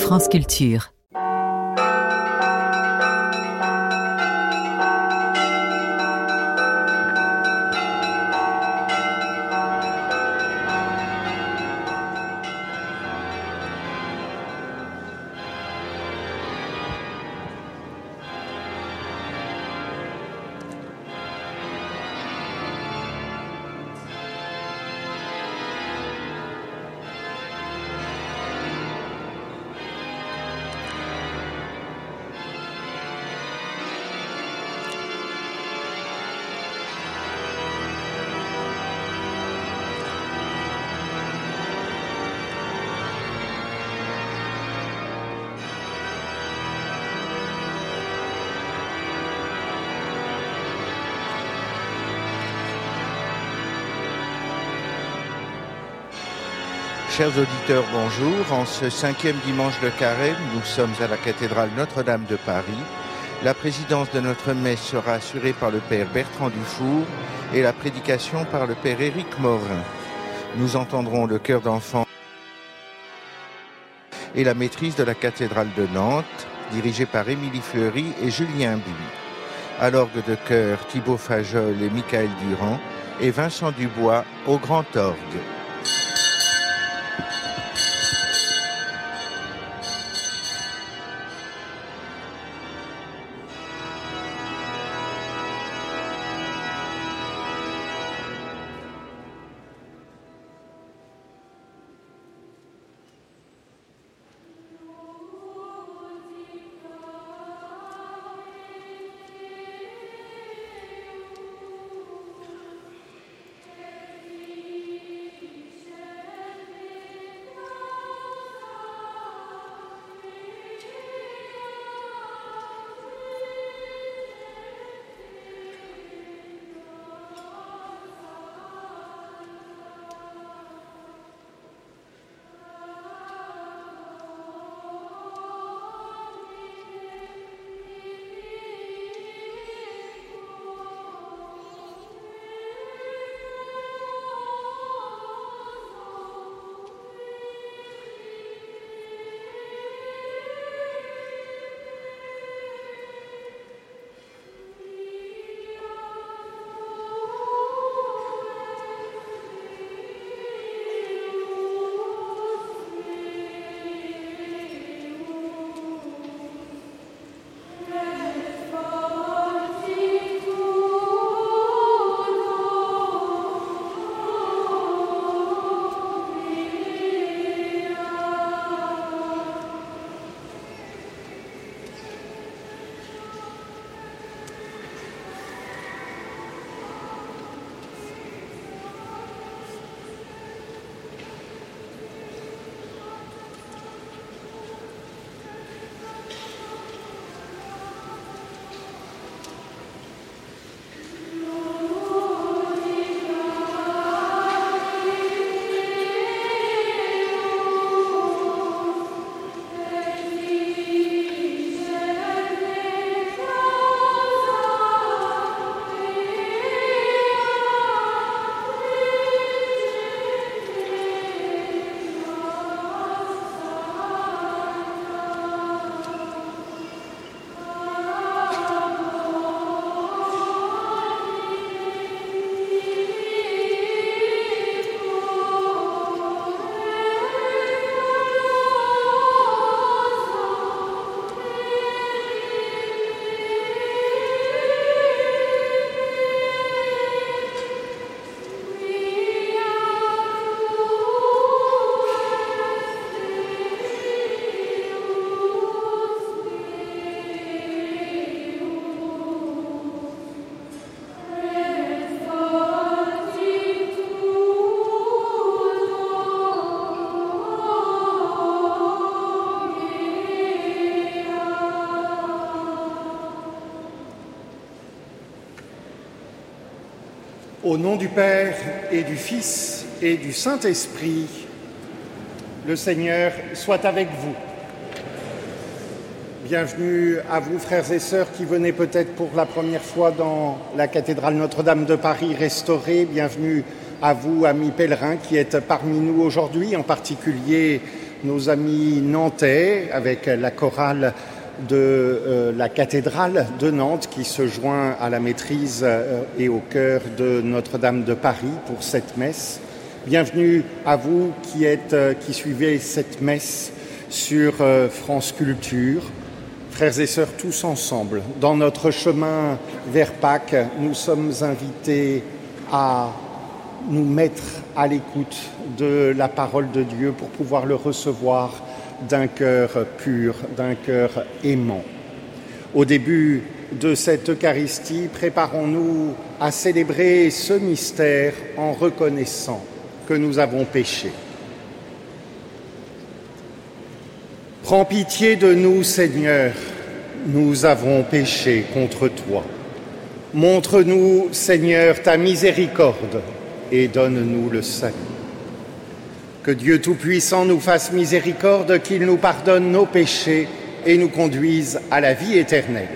France Culture. Chers auditeurs, bonjour. En ce 5e dimanche de Carême, nous sommes à la cathédrale Notre-Dame de Paris. La présidence de notre messe sera assurée par le père Bertrand Dufour et la prédication par le père Éric Morin. Nous entendrons le chœur d'enfants et la maîtrise de la cathédrale de Nantes, dirigée par Émilie Fleury et Julien Buis. À l'orgue de chœur, Thibaut Fajol et Michael Durand et Vincent Dubois au grand orgue. Au nom du Père et du Fils et du Saint-Esprit, le Seigneur soit avec vous. Bienvenue à vous, frères et sœurs, qui venez peut-être pour la première fois dans la cathédrale Notre-Dame de Paris restaurée. Bienvenue à vous, amis pèlerins, qui êtes parmi nous aujourd'hui, en particulier nos amis nantais avec la chorale de la cathédrale de Nantes qui se joint à la maîtrise et au chœur de Notre-Dame de Paris pour cette messe. Bienvenue à vous qui suivez cette messe sur France Culture. Frères et sœurs, tous ensemble, dans notre chemin vers Pâques, nous sommes invités à nous mettre à l'écoute de la parole de Dieu pour pouvoir le recevoir d'un cœur pur, d'un cœur aimant. Au début de cette Eucharistie, préparons-nous à célébrer ce mystère en reconnaissant que nous avons péché. Prends pitié de nous, Seigneur, nous avons péché contre toi. Montre-nous, Seigneur, ta miséricorde et donne-nous le salut. Que Dieu Tout-Puissant nous fasse miséricorde, qu'il nous pardonne nos péchés et nous conduise à la vie éternelle.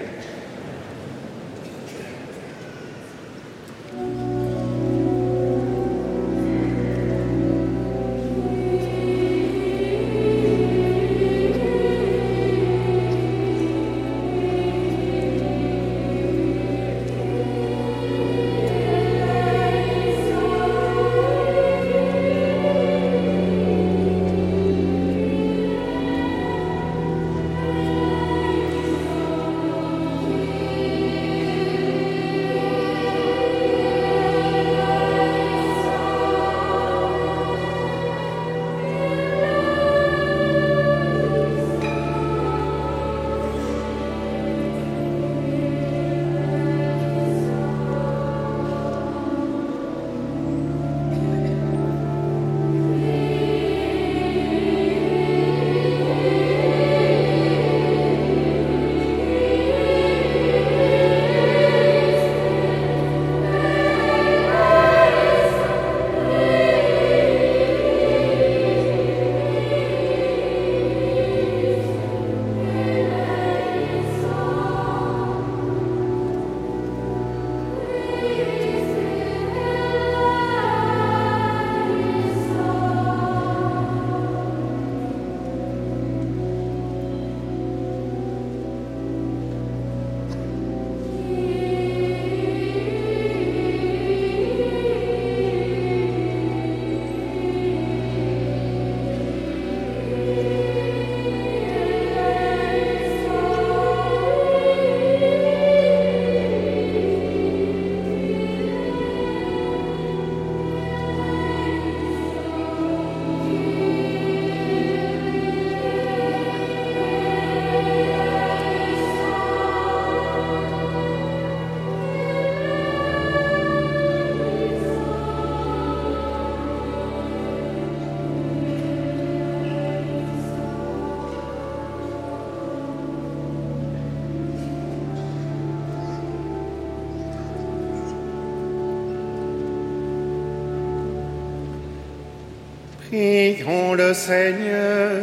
Prions le Seigneur.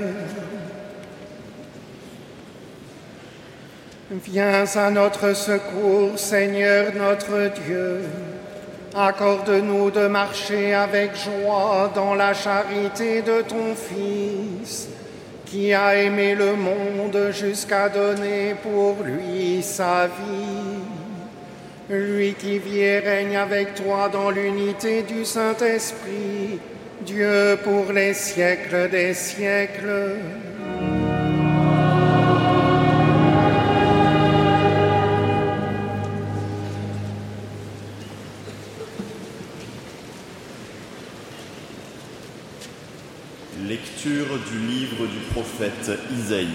Viens à notre secours, Seigneur notre Dieu. Accorde-nous de marcher avec joie dans la charité de ton Fils, qui a aimé le monde jusqu'à donner pour lui sa vie. Lui qui vit et règne avec toi dans l'unité du Saint-Esprit, Dieu pour les siècles des siècles. Lecture du livre du prophète Isaïe.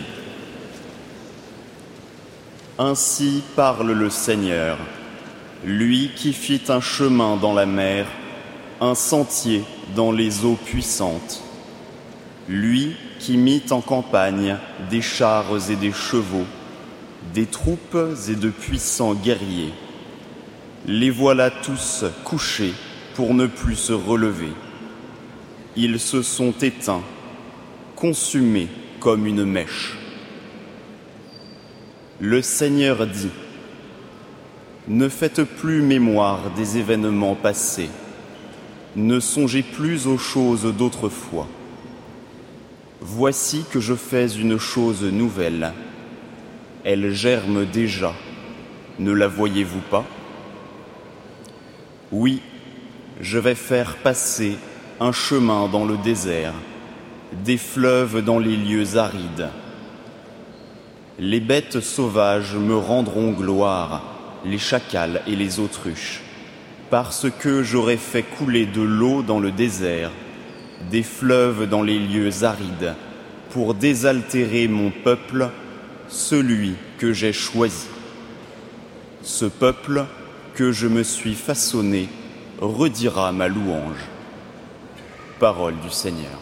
Ainsi parle le Seigneur, lui qui fit un chemin dans la mer, un sentier dans les eaux puissantes. Lui qui mit en campagne des chars et des chevaux, des troupes et de puissants guerriers. Les voilà tous couchés pour ne plus se relever. Ils se sont éteints, consumés comme une mèche. Le Seigneur dit : ne faites plus mémoire des événements passés. Ne songez plus aux choses d'autrefois. Voici que je fais une chose nouvelle. Elle germe déjà. Ne la voyez-vous pas? Oui, je vais faire passer un chemin dans le désert, des fleuves dans les lieux arides. Les bêtes sauvages me rendront gloire, les chacals et les autruches, parce que j'aurai fait couler de l'eau dans le désert, des fleuves dans les lieux arides, pour désaltérer mon peuple, celui que j'ai choisi. Ce peuple que je me suis façonné redira ma louange. Parole du Seigneur.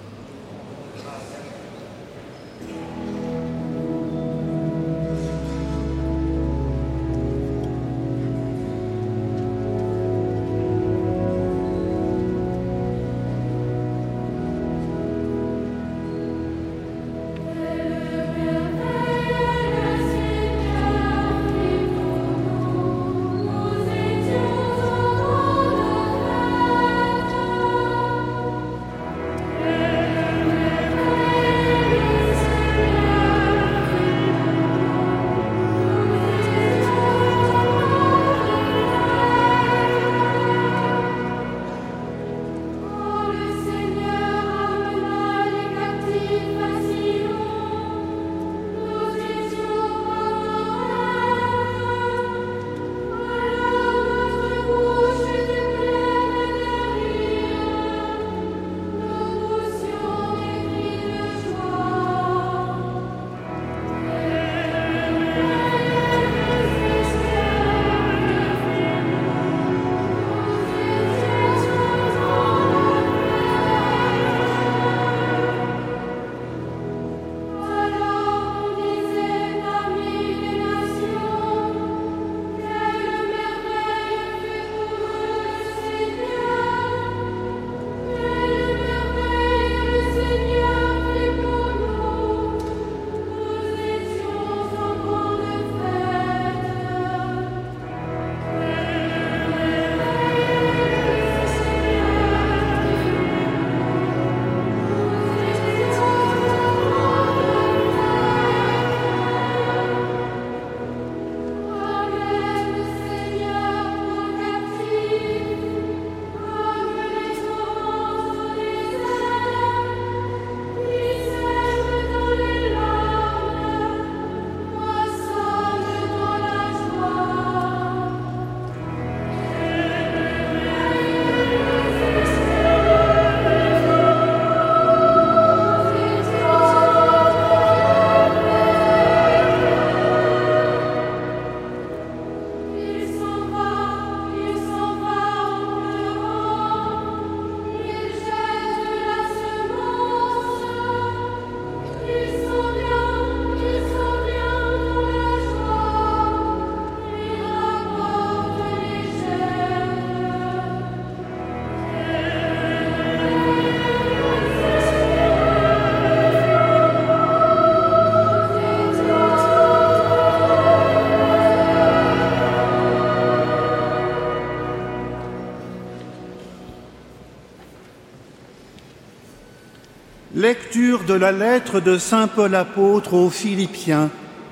Lecture de la lettre de saint Paul apôtre aux Philippiens.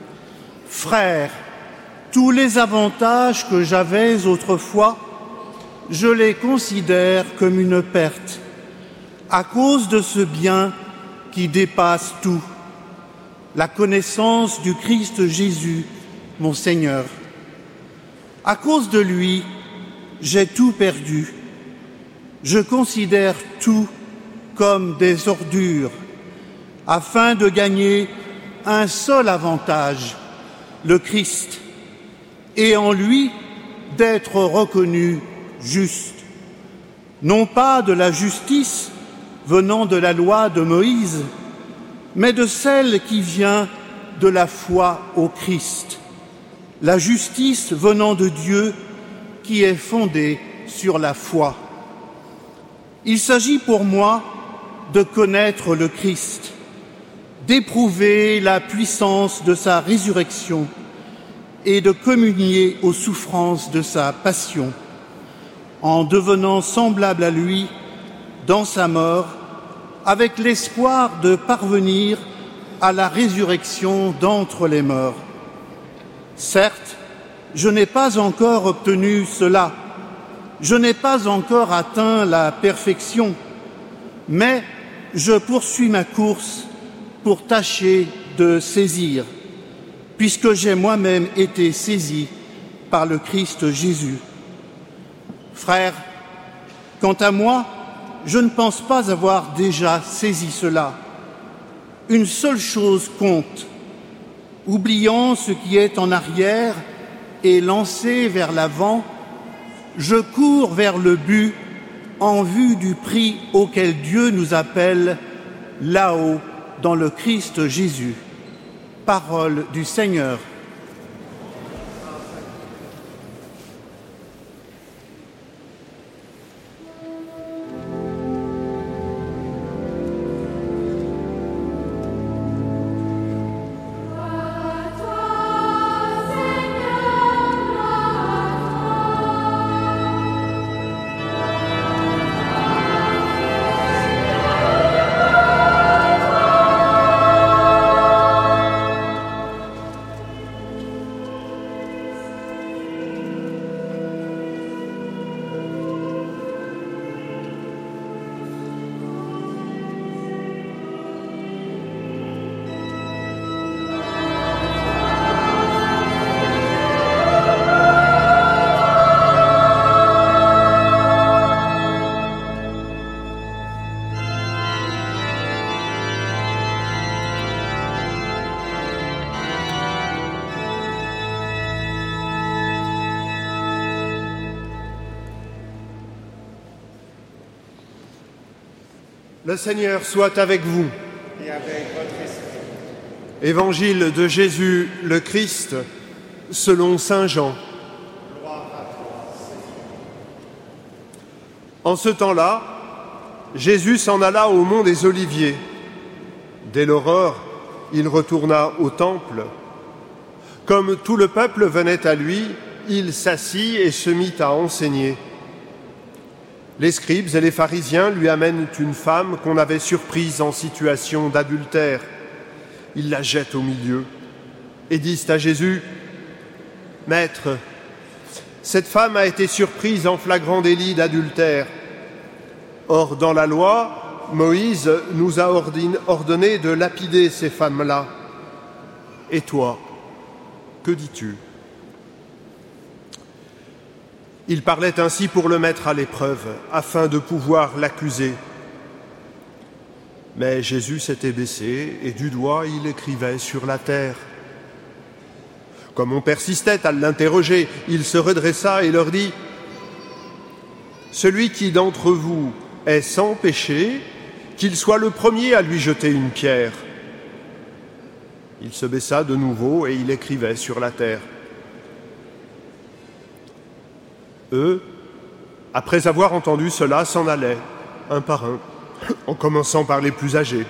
Frères, tous les avantages que j'avais autrefois, je les considère comme une perte, à cause de ce bien qui dépasse tout, la connaissance du Christ Jésus, mon Seigneur. À cause de lui, j'ai tout perdu. Je considère tout comme des ordures, afin de gagner un seul avantage, le Christ, et en lui d'être reconnu juste, non pas de la justice venant de la loi de Moïse, mais de celle qui vient de la foi au Christ, la justice venant de Dieu qui est fondée sur la foi. Il s'agit pour moi de connaître le Christ, d'éprouver la puissance de sa résurrection et de communier aux souffrances de sa passion, en devenant semblable à lui dans sa mort avec l'espoir de parvenir à la résurrection d'entre les morts. Certes, je n'ai pas encore obtenu cela, je n'ai pas encore atteint la perfection, mais je poursuis ma course pour tâcher de saisir, puisque j'ai moi-même été saisi par le Christ Jésus. Frères, quant à moi, je ne pense pas avoir déjà saisi cela. Une seule chose compte, oubliant ce qui est en arrière et lancé vers l'avant, je cours vers le but en vue du prix auquel Dieu nous appelle là-haut dans le Christ Jésus. Parole du Seigneur. Le Seigneur soit avec vous. Et avec votre esprit. Évangile de Jésus le Christ, selon saint Jean. Gloire à toi, Seigneur. En ce temps-là, Jésus s'en alla au mont des Oliviers. Dès l'aurore, il retourna au temple. Comme tout le peuple venait à lui, il s'assit et se mit à enseigner. Les scribes et les pharisiens lui amènent une femme qu'on avait surprise en situation d'adultère. Ils la jettent au milieu et disent à Jésus : « Maître, cette femme a été surprise en flagrant délit d'adultère. Or, dans la loi, Moïse nous a ordonné de lapider ces femmes-là. Et toi, que dis-tu » Il parlait ainsi pour le mettre à l'épreuve, afin de pouvoir l'accuser. Mais Jésus s'était baissé, et du doigt il écrivait sur la terre. Comme on persistait à l'interroger, il se redressa et leur dit : « Celui qui d'entre vous est sans péché, qu'il soit le premier à lui jeter une pierre. » Il se baissa de nouveau, et il écrivait sur la terre. Eux, après avoir entendu cela, s'en allaient, un par un, en commençant par les plus âgés.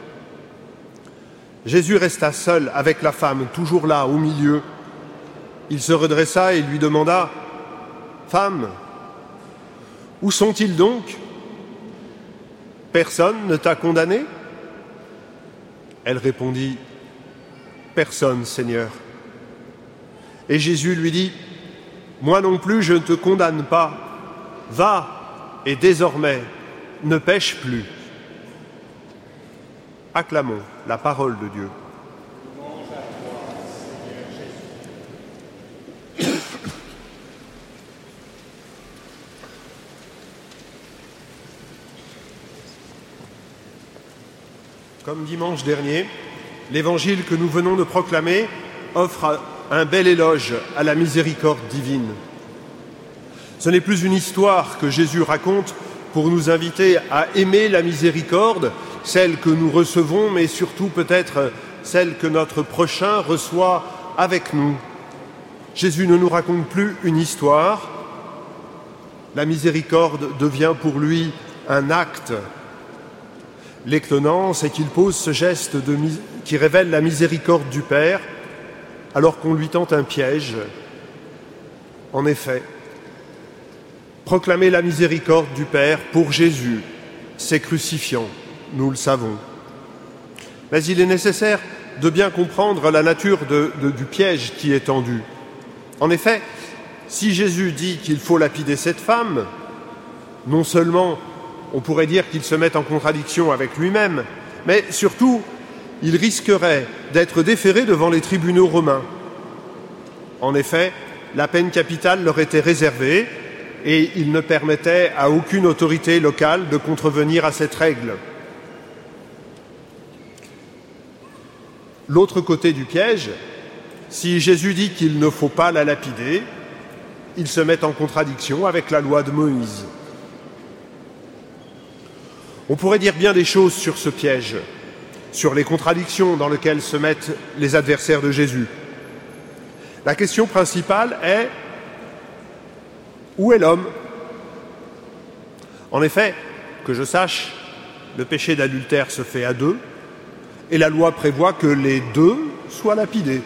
Jésus resta seul avec la femme, toujours là, au milieu. Il se redressa et lui demanda : « Femme, où sont-ils donc ? Personne ne t'a condamné ?» Elle répondit : « Personne, Seigneur. » Et Jésus lui dit : « Moi non plus, je ne te condamne pas. Va, et désormais, ne pêche plus. » Acclamons la parole de Dieu. Louange à toi, Seigneur Jésus. Comme dimanche dernier, l'évangile que nous venons de proclamer offre un bel éloge à la miséricorde divine. Ce n'est plus une histoire que Jésus raconte pour nous inviter à aimer la miséricorde, celle que nous recevons, mais surtout peut-être celle que notre prochain reçoit avec nous. Jésus ne nous raconte plus une histoire. La miséricorde devient pour lui un acte. L'étonnant, c'est qu'il pose ce geste qui révèle la miséricorde du Père, alors qu'on lui tend un piège. En effet, proclamer la miséricorde du Père pour Jésus, c'est crucifiant. nous le savons. Mais il est nécessaire de bien comprendre la nature du piège qui est tendu. En effet, si Jésus dit qu'il faut lapider cette femme, non seulement on pourrait dire qu'il se met en contradiction avec lui-même, mais surtout, il risquerait d'être déféré devant les tribunaux romains. En effet, la peine capitale leur était réservée et il ne permettait à aucune autorité locale de contrevenir à cette règle. L'autre côté du piège, si Jésus dit qu'il ne faut pas la lapider, il se met en contradiction avec la loi de Moïse. On pourrait dire bien des choses sur ce piège, sur les contradictions dans lesquelles se mettent les adversaires de Jésus. La question principale est: où est l'homme ? En effet, que je sache, le péché d'adultère se fait à deux, et la loi prévoit que les deux soient lapidés.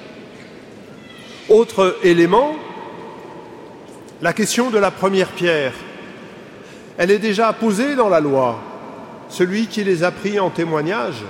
Autre élément, la question de la première pierre. Elle est déjà posée dans la loi. Celui qui les a pris en témoignage.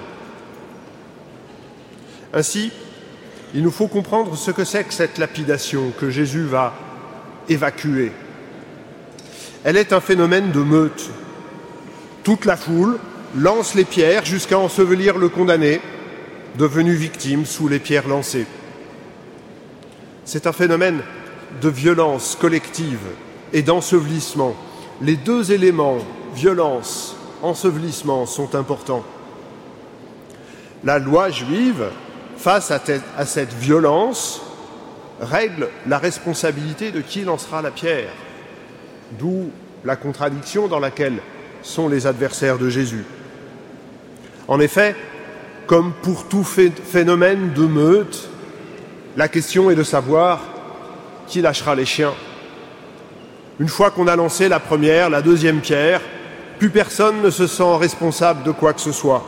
Ainsi, il nous faut comprendre ce que c'est que cette lapidation que Jésus va évacuer. Elle est un phénomène de meute. Toute la foule lance les pierres jusqu'à ensevelir le condamné, devenu victime sous les pierres lancées. C'est un phénomène de violence collective et d'ensevelissement. Les deux éléments, violence, ensevelissement, sont importants. La loi juive, face à cette violence, règle la responsabilité de qui lancera la pierre, d'où la contradiction dans laquelle sont les adversaires de Jésus. En effet, comme pour tout phénomène de meute, la question est de savoir qui lâchera les chiens. Une fois qu'on a lancé la première, la deuxième pierre, plus personne ne se sent responsable de quoi que ce soit.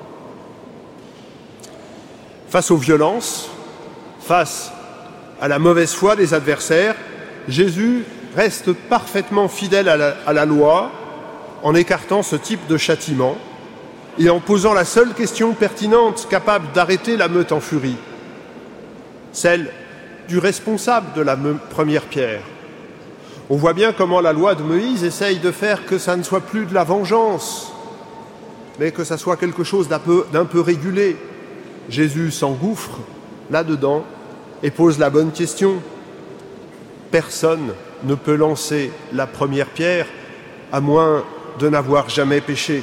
Face aux violences, face à la mauvaise foi des adversaires, Jésus reste parfaitement fidèle à la loi en écartant ce type de châtiment et en posant la seule question pertinente capable d'arrêter la meute en furie, celle du responsable de la première pierre. On voit bien comment la loi de Moïse essaye de faire que ça ne soit plus de la vengeance, mais que ça soit quelque chose d'un peu régulé. Jésus s'engouffre là-dedans et pose la bonne question. Personne ne peut lancer la première pierre à moins de n'avoir jamais péché.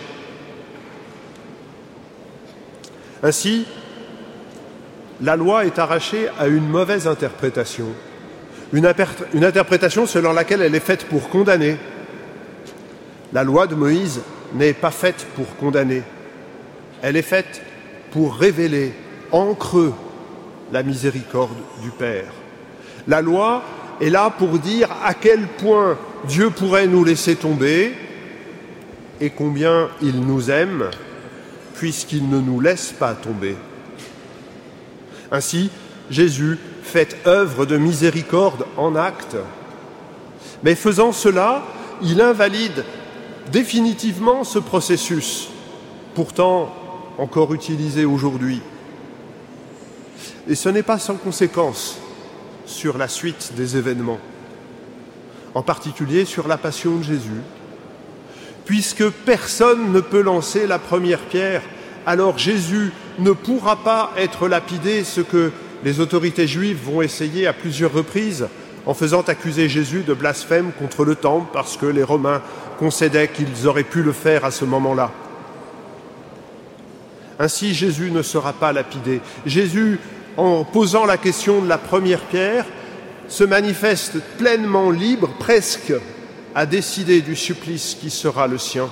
Ainsi, la loi est arrachée à une mauvaise interprétation. Une interprétation selon laquelle elle est faite pour condamner. La loi de Moïse n'est pas faite pour condamner. Elle est faite pour révéler en creux la miséricorde du Père. La loi est là pour dire à quel point Dieu pourrait nous laisser tomber et combien il nous aime puisqu'il ne nous laisse pas tomber. Ainsi, Jésus fait œuvre de miséricorde en acte, mais faisant cela, il invalide définitivement ce processus, pourtant encore utilisé aujourd'hui. Et ce n'est pas sans conséquence sur la suite des événements, en particulier sur la passion de Jésus. Puisque personne ne peut lancer la première pierre, alors Jésus ne pourra pas être lapidé, ce que les autorités juives vont essayer à plusieurs reprises en faisant accuser Jésus de blasphème contre le temple parce que les Romains concédaient qu'ils auraient pu le faire à ce moment-là. Ainsi, Jésus ne sera pas lapidé. Jésus, en posant la question de la première pierre, se manifeste pleinement libre, presque, à décider du supplice qui sera le sien.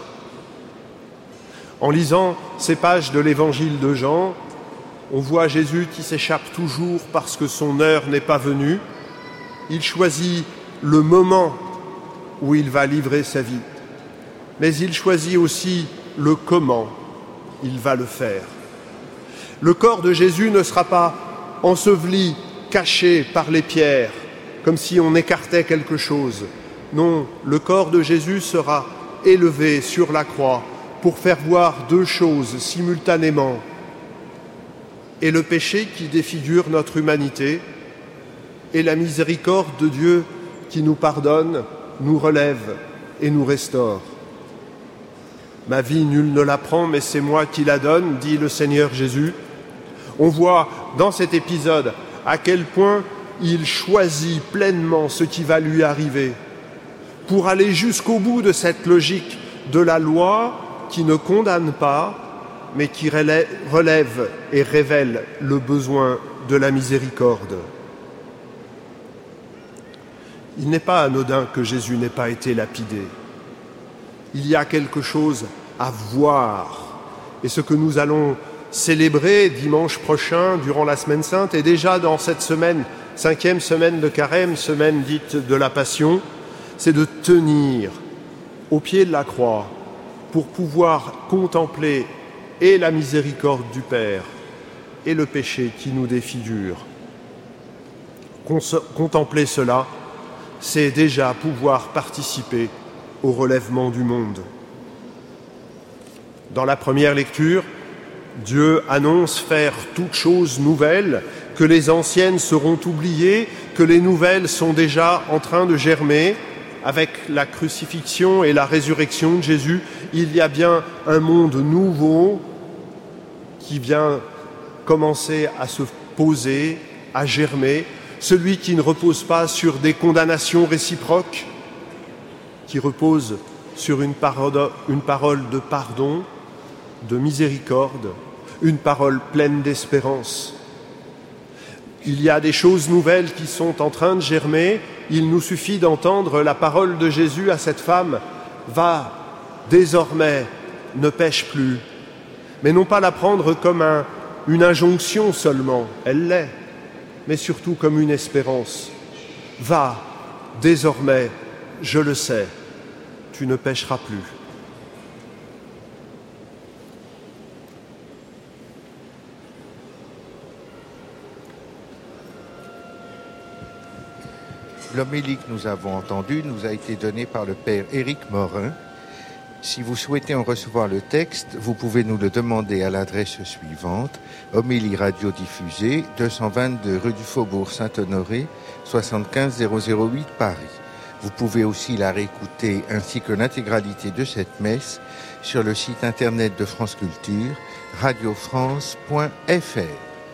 En lisant ces pages de l'évangile de Jean, on voit Jésus qui s'échappe toujours parce que son heure n'est pas venue. Il choisit le moment où il va livrer sa vie, mais il choisit aussi le comment il va le faire. Le corps de Jésus ne sera pas enseveli, caché par les pierres, comme si on écartait quelque chose. Non, le corps de Jésus sera élevé sur la croix pour faire voir deux choses simultanément, et le péché qui défigure notre humanité, et la miséricorde de Dieu qui nous pardonne, nous relève et nous restaure. Ma vie, nul ne la prend, mais c'est moi qui la donne, dit le Seigneur Jésus. On voit dans cet épisode à quel point il choisit pleinement ce qui va lui arriver pour aller jusqu'au bout de cette logique de la loi qui ne condamne pas, mais qui relève et révèle le besoin de la miséricorde. Il n'est pas anodin que Jésus n'ait pas été lapidé. Il y a quelque chose à voir. Et ce que nous allons célébrer dimanche prochain, durant la Semaine Sainte, et déjà dans cette semaine, 5e semaine de Carême, semaine dite de la Passion, c'est de tenir au pied de la croix pour pouvoir contempler et la miséricorde du Père et le péché qui nous défigure. Contempler cela, c'est déjà pouvoir participer au relèvement du monde. Dans la première lecture, Dieu annonce faire toutes choses nouvelles, que les anciennes seront oubliées, que les nouvelles sont déjà en train de germer. Avec la crucifixion et la résurrection de Jésus, il y a bien un monde nouveau qui vient commencer à se poser, à germer, celui qui ne repose pas sur des condamnations réciproques, qui repose sur une parole de pardon, de miséricorde, une parole pleine d'espérance. Il y a des choses nouvelles qui sont en train de germer. Il nous suffit d'entendre la parole de Jésus à cette femme « Va, désormais, ne pêche plus ». Mais non pas la prendre comme une injonction seulement, elle l'est, mais surtout comme une espérance. « Va, désormais, je le sais, tu ne pêcheras plus ». L'homélie que nous avons entendue nous a été donnée par le Père Éric Morin. Si vous souhaitez en recevoir le texte, vous pouvez nous le demander à l'adresse suivante: Homélie radiodiffusée, 222 rue du Faubourg Saint-Honoré, 75 008 Paris. Vous pouvez aussi la réécouter ainsi que l'intégralité de cette messe sur le site internet de France Culture, radiofrance.fr.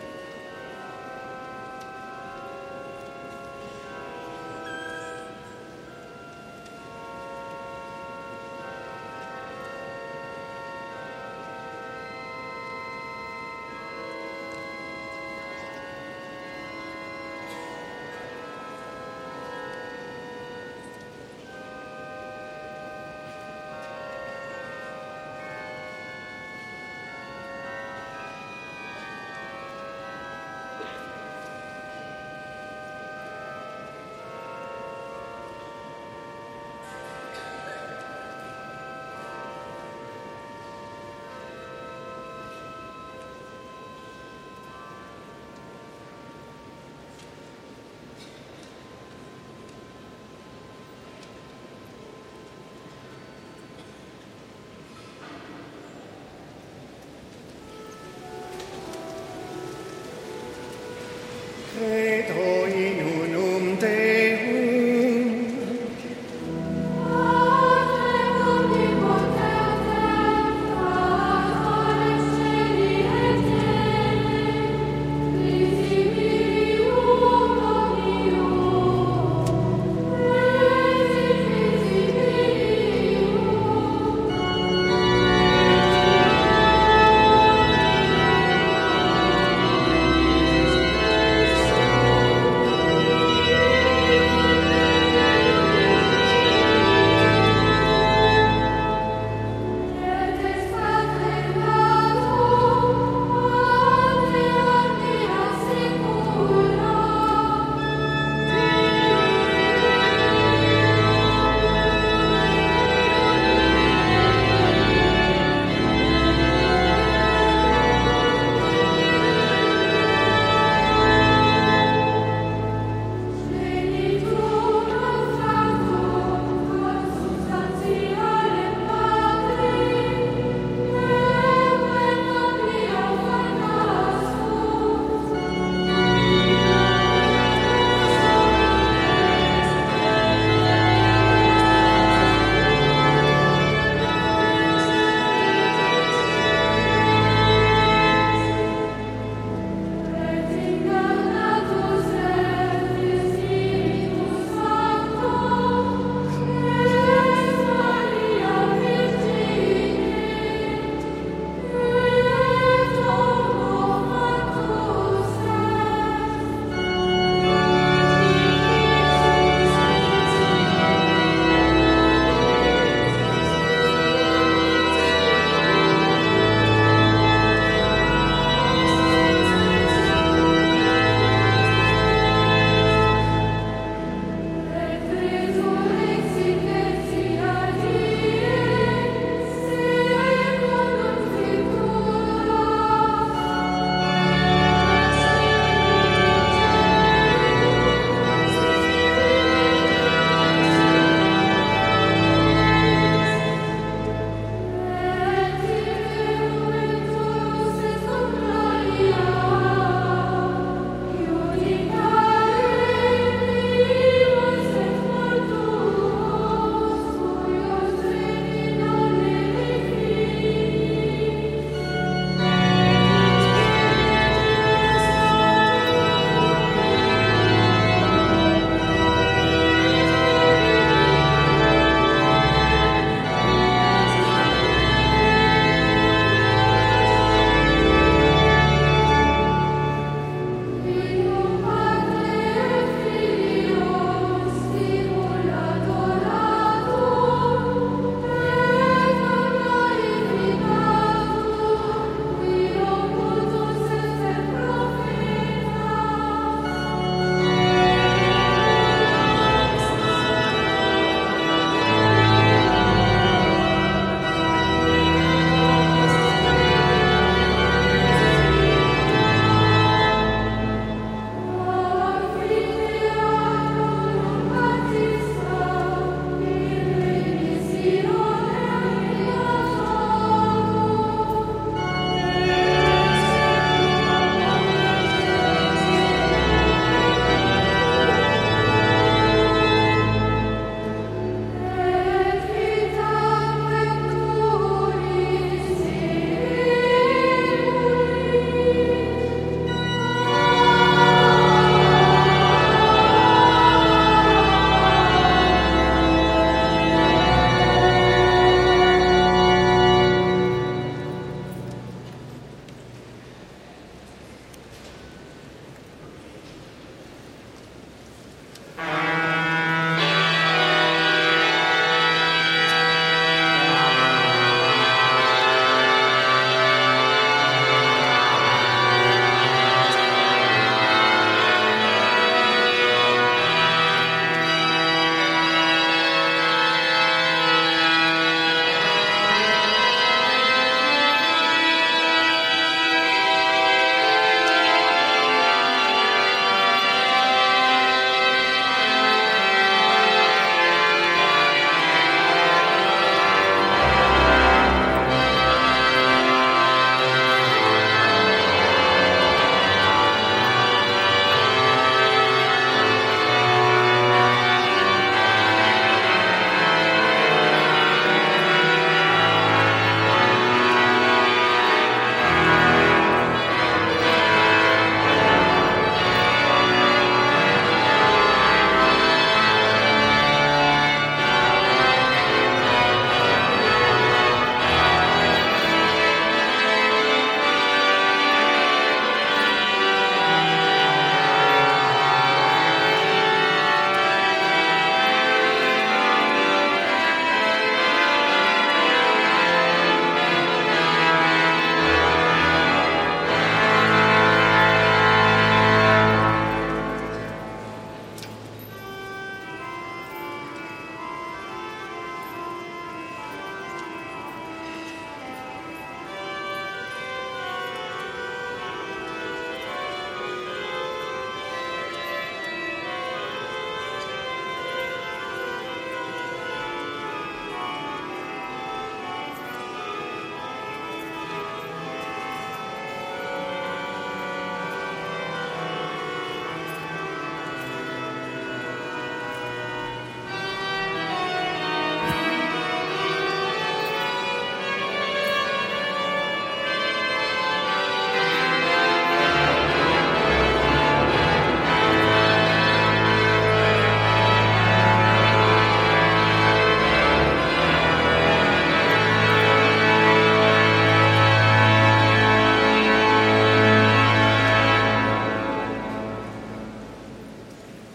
Credo in unum Deum,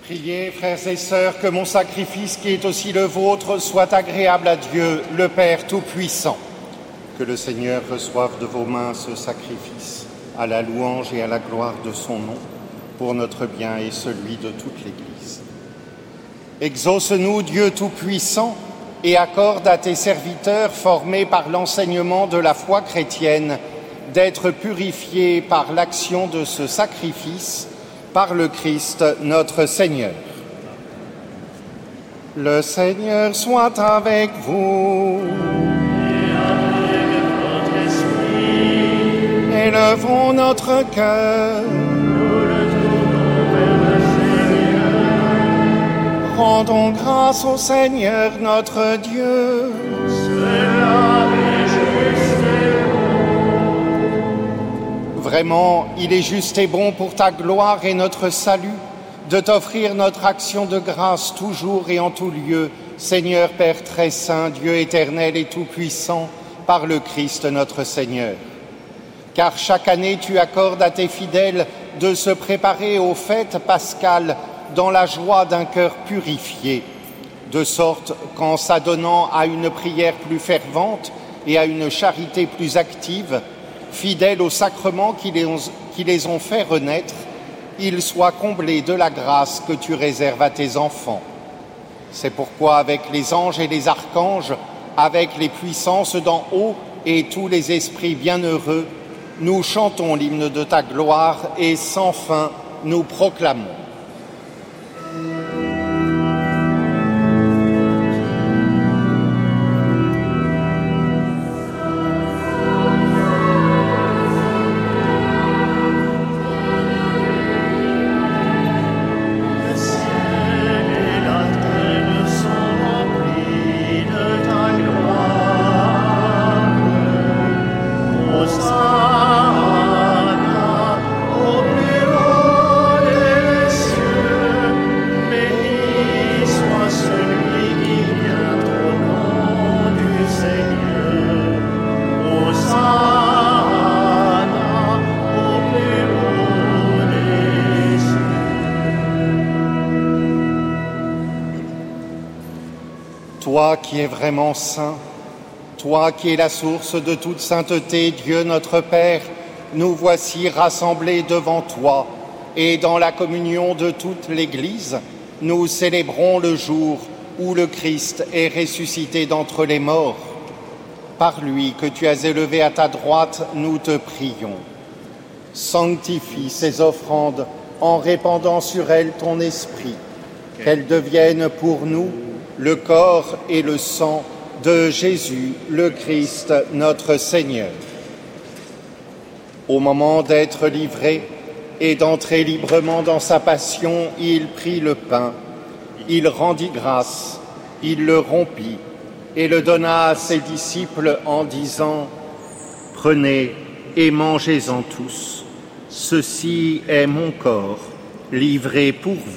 Priez, frères et sœurs, que mon sacrifice, qui est aussi le vôtre, soit agréable à Dieu, le Père Tout-Puissant. Que le Seigneur reçoive de vos mains ce sacrifice, à la louange et à la gloire de son nom, pour notre bien et celui de toute l'Église. Exauce-nous, Dieu Tout-Puissant, et accorde à tes serviteurs, formés par l'enseignement de la foi chrétienne, d'être purifiés par l'action de ce sacrifice, par le Christ notre Seigneur. Le Seigneur soit avec vous. Et avec votre esprit. Élevons notre cœur. Nous le tournons vers le Seigneur. Rendons grâce au Seigneur notre Dieu. Cela est juste et bon. Vraiment, il est juste et bon pour ta gloire et notre salut de t'offrir notre action de grâce toujours et en tout lieu, Seigneur Père très saint, Dieu éternel et tout-puissant, par le Christ notre Seigneur. Car chaque année tu accordes à tes fidèles de se préparer aux fêtes pascales dans la joie d'un cœur purifié, de sorte qu'en s'adonnant à une prière plus fervente et à une charité plus active, fidèles aux sacrements qui les ont fait renaître, ils soient comblés de la grâce que tu réserves à tes enfants. C'est pourquoi avec les anges et les archanges, avec les puissances d'en haut et tous les esprits bienheureux, nous chantons l'hymne de ta gloire et sans fin nous proclamons. Toi qui es vraiment saint, toi qui es la source de toute sainteté, Dieu notre Père, nous voici rassemblés devant toi et dans la communion de toute l'Église, nous célébrons le jour où le Christ est ressuscité d'entre les morts. Par lui que tu as élevé à ta droite, nous te prions. Sanctifie ces offrandes en répandant sur elles ton esprit, qu'elles deviennent pour nous le corps et le sang de Jésus, le Christ, notre Seigneur. Au moment d'être livré et d'entrer librement dans sa passion, il prit le pain, il rendit grâce, il le rompit et le donna à ses disciples en disant « Prenez et mangez-en tous, ceci est mon corps, livré pour vous. »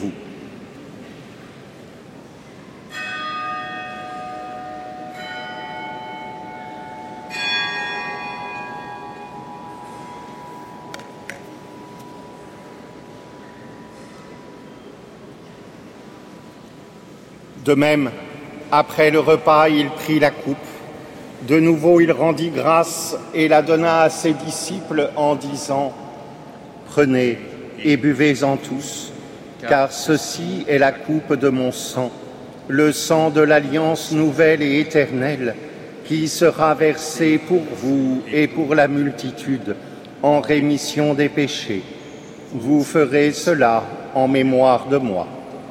De même, après le repas, il prit la coupe. De nouveau, il rendit grâce et la donna à ses disciples en disant « Prenez et buvez-en tous, car ceci est la coupe de mon sang, le sang de l'alliance nouvelle et éternelle, qui sera versé pour vous et pour la multitude en rémission des péchés. Vous ferez cela en mémoire de moi. »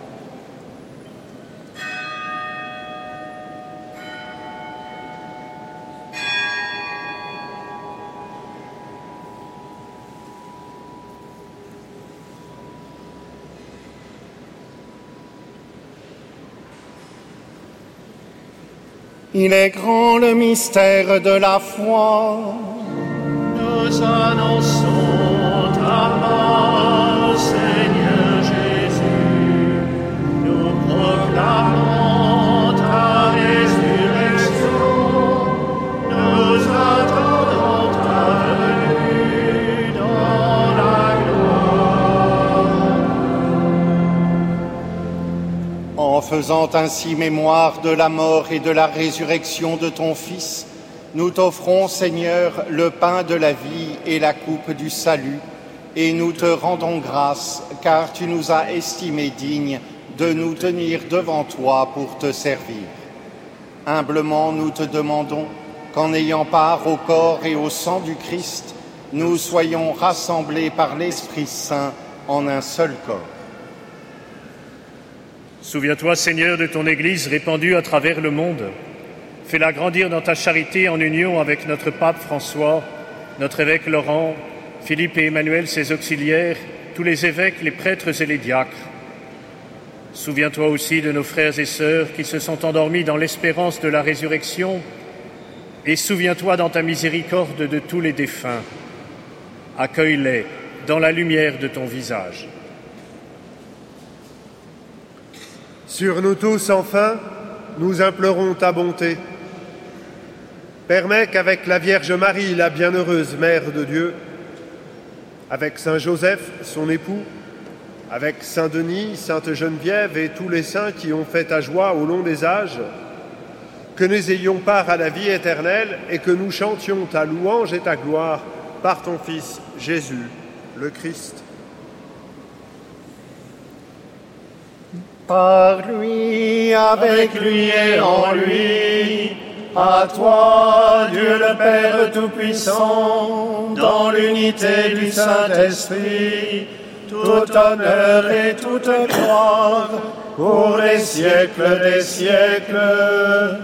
Il est grand le mystère de la foi. Nous annonçons ta mort, Seigneur Jésus. Nous proclamons ta résurrection. Nous attendons ta venue dans la gloire. faisant ainsi mémoire de la mort et de la résurrection de ton Fils, nous t'offrons, Seigneur, le pain de la vie et la coupe du salut, et nous te rendons grâce, car tu nous as estimés dignes de nous tenir devant toi pour te servir. Humblement, nous te demandons qu'en ayant part au corps et au sang du Christ, nous soyons rassemblés par l'Esprit Saint en un seul corps. Souviens-toi, Seigneur, de ton Église répandue à travers le monde. Fais-la grandir dans ta charité en union avec notre pape François, notre évêque Laurent, Philippe et Emmanuel, ses auxiliaires, tous les évêques, les prêtres et les diacres. Souviens-toi aussi de nos frères et sœurs qui se sont endormis dans l'espérance de la résurrection, et souviens-toi dans ta miséricorde de tous les défunts. Accueille-les dans la lumière de ton visage. Sur nous tous, enfin, nous implorons ta bonté. Permets qu'avec la Vierge Marie, la bienheureuse Mère de Dieu, avec Saint Joseph, son époux, avec Saint Denis, Sainte Geneviève et tous les saints qui ont fait ta joie au long des âges, que nous ayons part à la vie éternelle et que nous chantions ta louange et ta gloire par ton Fils Jésus, le Christ. Par lui, avec lui et en lui, à toi, Dieu le Père Tout-Puissant, dans l'unité du Saint-Esprit, tout honneur et toute gloire, pour les siècles des siècles.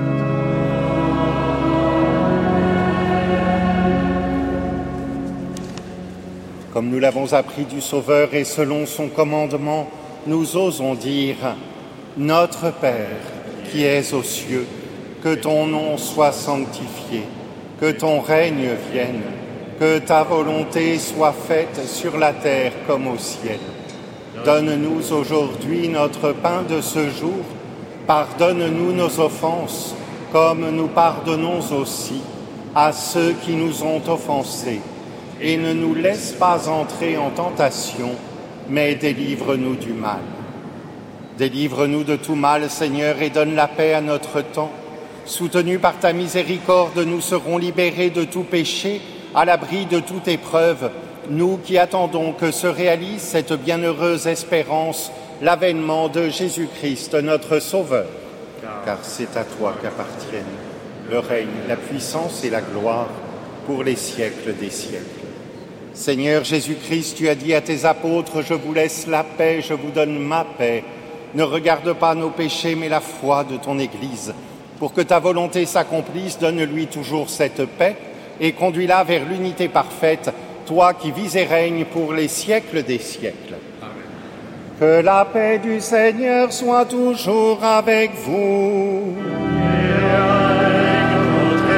Comme nous l'avons appris du Sauveur et selon son commandement, nous osons dire « Notre Père, qui es aux cieux, que ton nom soit sanctifié, que ton règne vienne, que ta volonté soit faite sur la terre comme au ciel. Donne-nous aujourd'hui notre pain de ce jour. Pardonne-nous nos offenses, comme nous pardonnons aussi à ceux qui nous ont offensés. Et ne nous laisse pas entrer en tentation, mais délivre-nous du mal. Délivre-nous de tout mal, Seigneur, et donne la paix à notre temps. Soutenus par ta miséricorde, nous serons libérés de tout péché, à l'abri de toute épreuve, nous qui attendons que se réalise cette bienheureuse espérance, l'avènement de Jésus-Christ, notre Sauveur. Car c'est à toi qu'appartiennent le règne, la puissance et la gloire pour les siècles des siècles. Seigneur Jésus-Christ, tu as dit à tes apôtres, « Je vous laisse la paix, je vous donne ma paix. Ne regarde pas nos péchés, mais la foi de ton Église. Pour que ta volonté s'accomplisse, donne-lui toujours cette paix et conduis-la vers l'unité parfaite, toi qui vis et règnes pour les siècles des siècles. » Amen. Que la paix du Seigneur soit toujours avec vous. Et avec votre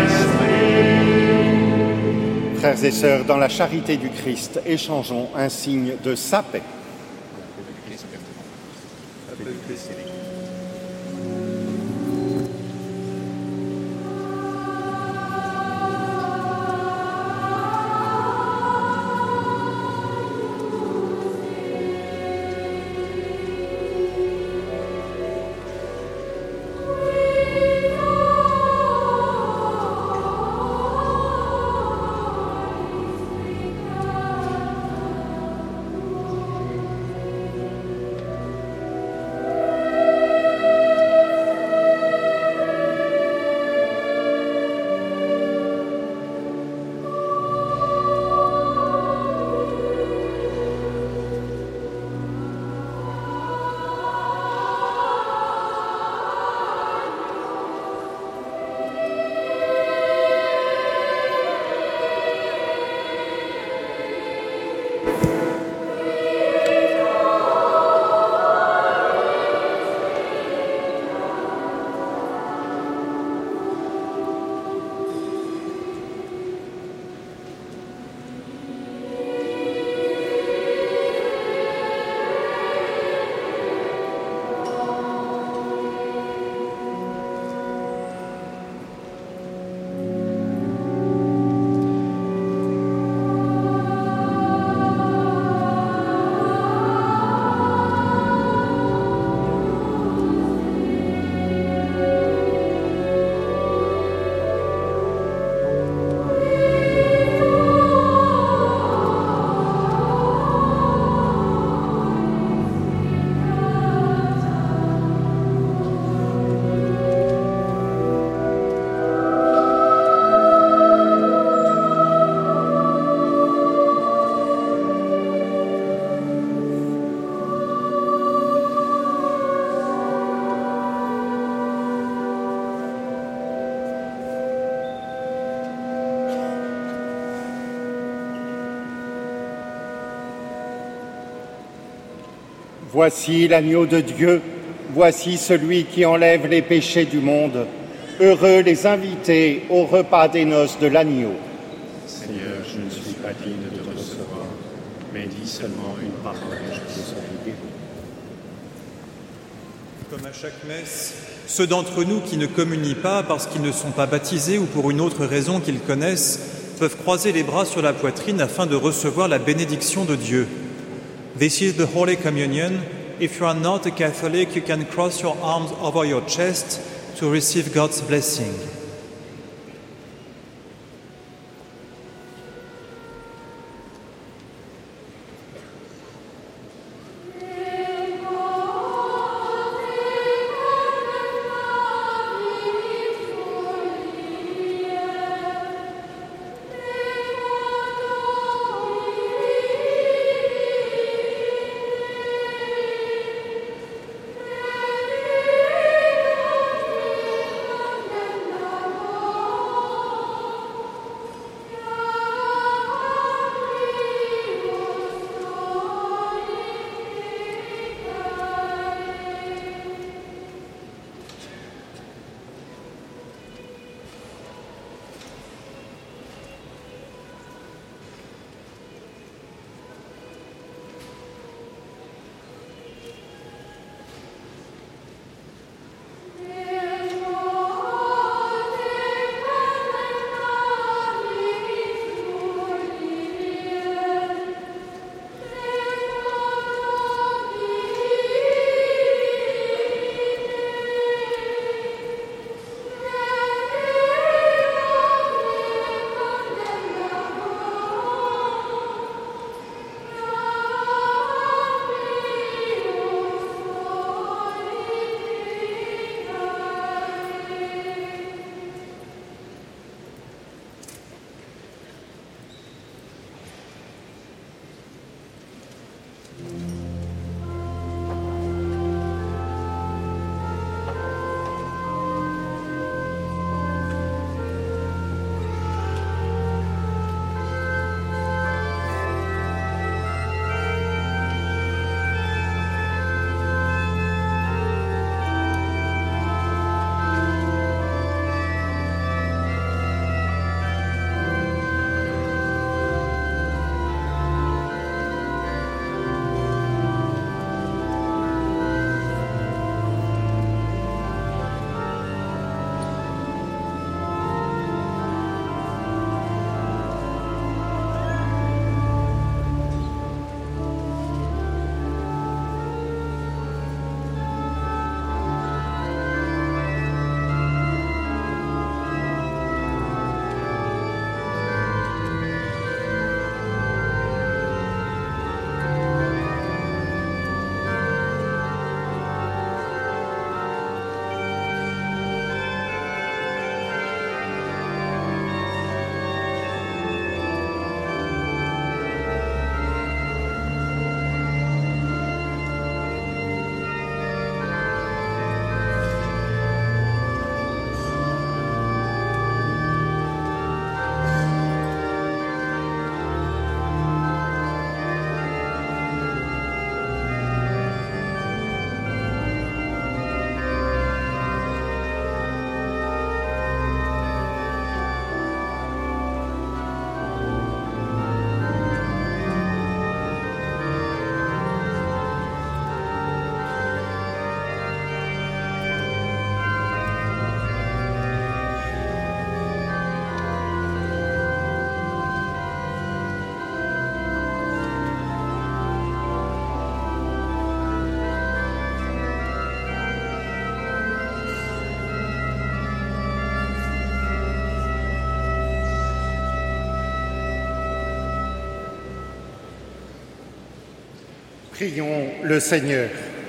esprit. Frères et sœurs, dans la charité du Christ, échangeons un signe de sa paix. Voici l'agneau de Dieu, voici celui qui enlève les péchés du monde. Heureux les invités au repas des noces de l'agneau. Seigneur, je ne suis pas digne de te recevoir, mais dis seulement une parole et je serai guéri. Comme à chaque messe, ceux d'entre nous qui ne communient pas parce qu'ils ne sont pas baptisés ou pour une autre raison qu'ils connaissent peuvent croiser les bras sur la poitrine afin de recevoir la bénédiction de Dieu. This is the Holy Communion. If you are not a Catholic, you can cross your arms over your chest to receive God's blessing. Prions le Seigneur.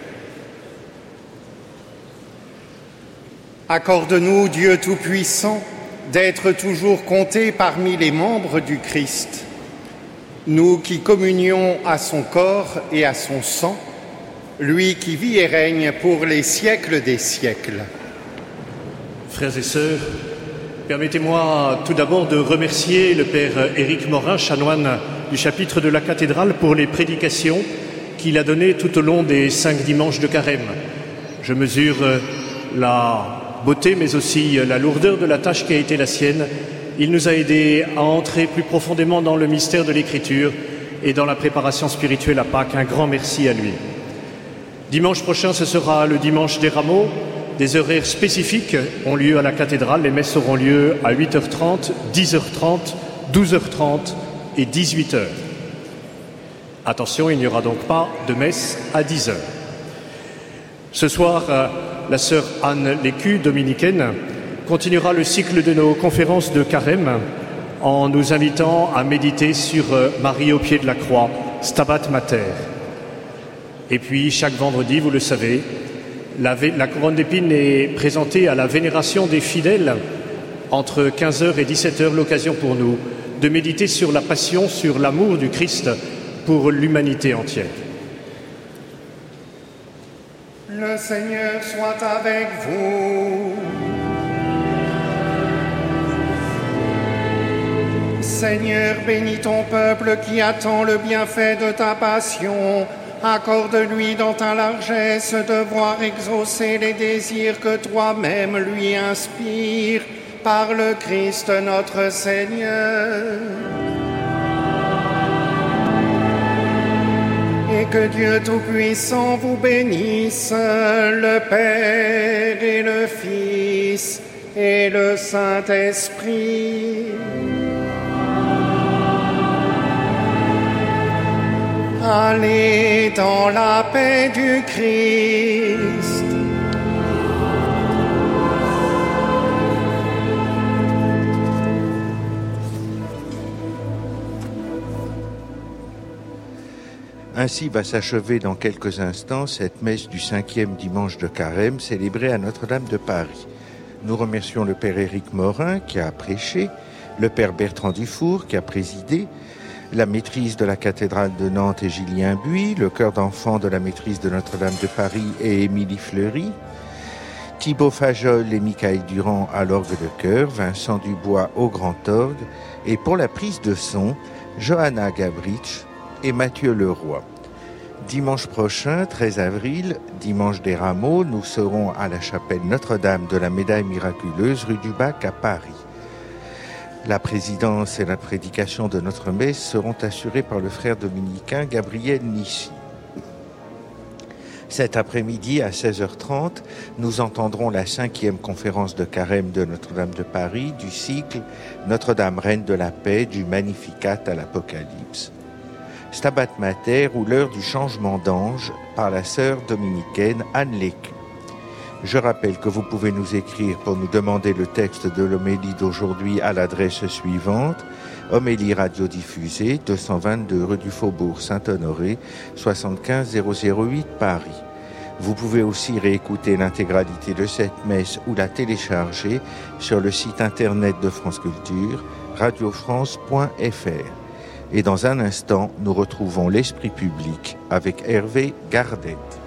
Accorde-nous, Dieu Tout-Puissant, d'être toujours comptés parmi les membres du Christ, nous qui communions à son corps et à son sang, lui qui vit et règne pour les siècles des siècles. Frères et sœurs, permettez-moi tout d'abord de remercier le Père Éric Morin, chanoine du chapitre de la cathédrale, pour les prédications qu'il a donné tout au long des 5 dimanches de Carême. Je mesure la beauté, mais aussi la lourdeur de la tâche qui a été la sienne. Il nous a aidés à entrer plus profondément dans le mystère de l'Écriture et dans la préparation spirituelle à Pâques. Un grand merci à lui. Dimanche prochain, ce sera le dimanche des Rameaux. Des horaires spécifiques ont lieu à la cathédrale. Les messes auront lieu à 8h30, 10h30, 12h30 et 18h. Attention, il n'y aura donc pas de messe à 10h. Ce soir, la sœur Anne Lécu, dominicaine, continuera le cycle de nos conférences de Carême en nous invitant à méditer sur Marie au pied de la croix, Stabat Mater. Et puis, chaque vendredi, vous le savez, la couronne d'épines est présentée à la vénération des fidèles entre 15h et 17h, l'occasion pour nous de méditer sur la passion, sur l'amour du Christ pour l'humanité entière. Le Seigneur soit avec vous. Seigneur, bénis ton peuple qui attend le bienfait de ta passion. Accorde-lui dans ta largesse de voir exaucer les désirs que toi-même lui inspires par le Christ notre Seigneur. Et que Dieu Tout-Puissant vous bénisse, le Père et le Fils et le Saint-Esprit. Allez dans la paix du Christ. Ainsi va s'achever dans quelques instants cette messe du 5e dimanche de Carême célébrée à Notre-Dame de Paris. Nous remercions le Père Éric Morin qui a prêché, le Père Bertrand Dufour qui a présidé, la maîtrise de la cathédrale de Nantes et Julien Buis, le chœur d'enfants de la maîtrise de Notre-Dame de Paris et Émilie Fleury, Thibaut Fajol et Michael Durand à l'orgue de chœur, Vincent Dubois au grand orgue, et pour la prise de son, Johanna Gabrich et Mathieu Leroy. Dimanche prochain, 13 avril, dimanche des Rameaux, nous serons à la chapelle Notre-Dame de la Médaille Miraculeuse, rue du Bac à Paris. La présidence et la prédication de notre messe seront assurées par le frère dominicain Gabriel Nissi. Cet après-midi, à 16h30, nous entendrons la 5e conférence de Carême de Notre-Dame de Paris du cycle Notre-Dame, Reine de la Paix, du Magnificat à l'Apocalypse. Stabat Mater ou l'heure du changement d'ange par la sœur dominicaine Anne Lécu. Je rappelle que vous pouvez nous écrire pour nous demander le texte de l'homélie d'aujourd'hui à l'adresse suivante: Homélie radiodiffusée, 222 rue du Faubourg Saint-Honoré, 75 008 Paris. Vous pouvez aussi réécouter l'intégralité de cette messe ou la télécharger sur le site internet de France Culture, radiofrance.fr. Et dans un instant, nous retrouvons l'Esprit public avec Hervé Gardette.